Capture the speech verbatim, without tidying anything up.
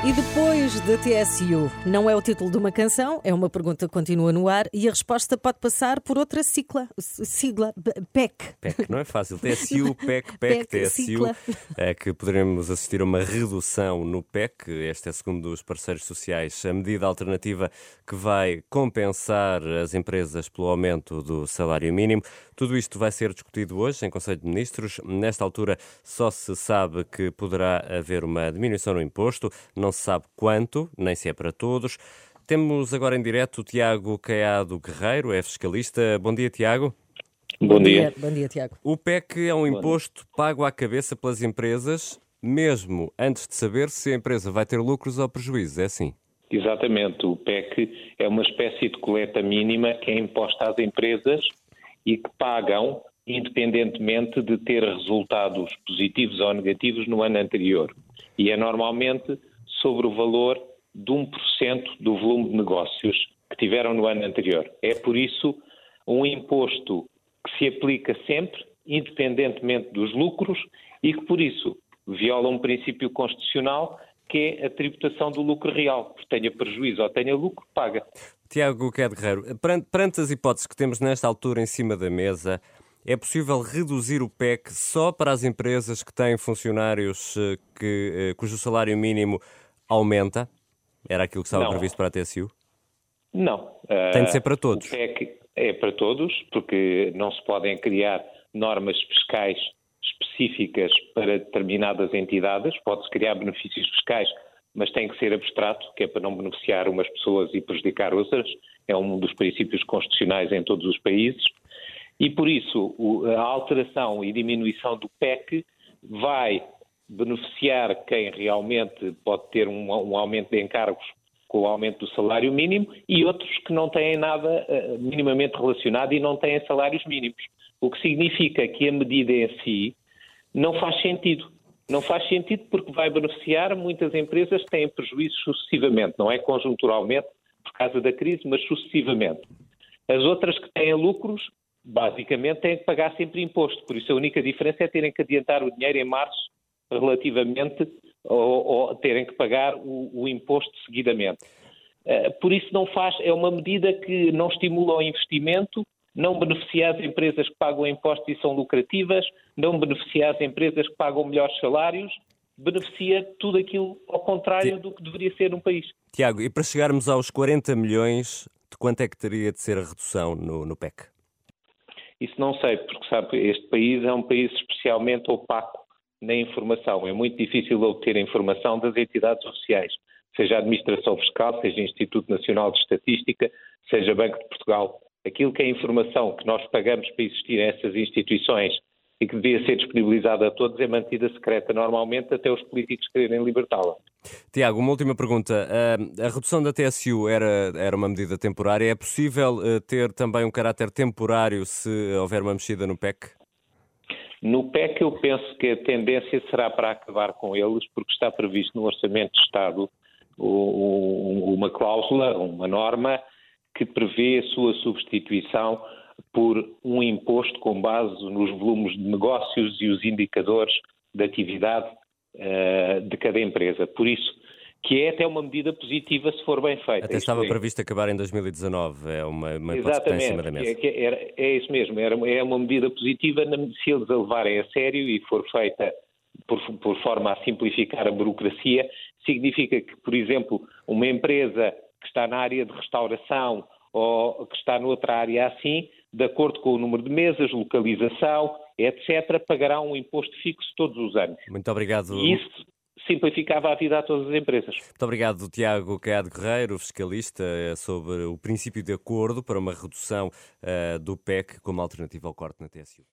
E depois da T S U, não é o título de uma canção, é uma pergunta que continua no ar e a resposta pode passar por outra sigla, sigla P E C. P E C, não é fácil. T S U, P E C, P E C, T S U, é que poderemos assistir a uma redução no P E C. Este é, segundo os parceiros sociais, a medida alternativa que vai compensar as empresas pelo aumento do salário mínimo. Tudo isto vai ser discutido hoje em Conselho de Ministros. Nesta altura só se sabe que poderá haver uma diminuição no imposto, não se sabe quanto, nem se é para todos. Temos agora em direto o Tiago Caiado Guerreiro, é fiscalista. Bom dia, Tiago. Bom dia. Bom dia, Tiago. O P E C é um imposto pago à cabeça pelas empresas, mesmo antes de saber se a empresa vai ter lucros ou prejuízos, é assim? Exatamente. O P E C é uma espécie de coleta mínima que é imposta às empresas e que pagam independentemente de ter resultados positivos ou negativos no ano anterior. E é normalmente sobre o valor de um por cento do volume de negócios que tiveram no ano anterior. É por isso um imposto que se aplica sempre, independentemente dos lucros, e que por isso viola um princípio constitucional que é a tributação do lucro real. Porque tenha prejuízo ou tenha lucro, paga. Tiago Caiado Guerreiro, perante, perante as hipóteses que temos nesta altura em cima da mesa, é possível reduzir o P E C só para as empresas que têm funcionários que, cujo salário mínimo aumenta? Era aquilo que estava Não. previsto para a T S U? Não. Tem de ser para todos? O P E C é para todos, porque não se podem criar normas fiscais específicas para determinadas entidades. Pode-se criar benefícios fiscais, mas tem que ser abstrato, que é para não beneficiar umas pessoas e prejudicar outras. É um dos princípios constitucionais em todos os países. E, por isso, a alteração e diminuição do P E C vai beneficiar quem realmente pode ter um, um aumento de encargos com o aumento do salário mínimo e outros que não têm nada uh, minimamente relacionado e não têm salários mínimos. O que significa que a medida em si não faz sentido. Não faz sentido porque vai beneficiar muitas empresas que têm prejuízos sucessivamente, não é conjunturalmente por causa da crise, mas sucessivamente. As outras que têm lucros, basicamente, têm que pagar sempre imposto. Por isso a única diferença é terem que adiantar o dinheiro em março relativamente ou, ou terem que pagar o, o imposto seguidamente. Uh, por isso não faz, é uma medida que não estimula o investimento, não beneficia as empresas que pagam impostos e são lucrativas, não beneficia as empresas que pagam melhores salários, beneficia tudo aquilo ao contrário do que deveria ser num país. Tiago, e para chegarmos aos quarenta milhões, de quanto é que teria de ser a redução no, no P E C? Isso não sei, porque sabe, este país é um país especialmente opaco na informação. É muito difícil obter informação das entidades oficiais, seja a Administração Fiscal, seja o Instituto Nacional de Estatística, seja Banco de Portugal. Aquilo que é informação que nós pagamos para existir essas instituições e que devia ser disponibilizada a todos é mantida secreta normalmente até os políticos quererem libertá-la. Tiago, uma última pergunta. A redução da T S U era, era uma medida temporária. É possível ter também um caráter temporário se houver uma mexida no P E C? No P E C eu penso que a tendência será para acabar com eles, porque está previsto no Orçamento de Estado uma cláusula, uma norma, que prevê a sua substituição por um imposto com base nos volumes de negócios e os indicadores de atividade uh, de cada empresa. Por isso, que é até uma medida positiva se for bem feita. Até estava previsto acabar em dois mil e dezanove, é uma, uma hipótese que está em cima da mesa. É, é, é isso mesmo, era, é uma medida positiva se eles a levarem a sério e for feita por, por forma a simplificar a burocracia. Significa que, por exemplo, uma empresa que está na área de restauração ou que está noutra área assim, de acordo com o número de mesas, localização, etcétera, pagará um imposto fixo todos os anos. Muito obrigado. E isso simplificava a vida a todas as empresas. Muito obrigado, Tiago Caiado Guerreiro, fiscalista, sobre o princípio de acordo para uma redução uh, do P E C como alternativa ao corte na T S U.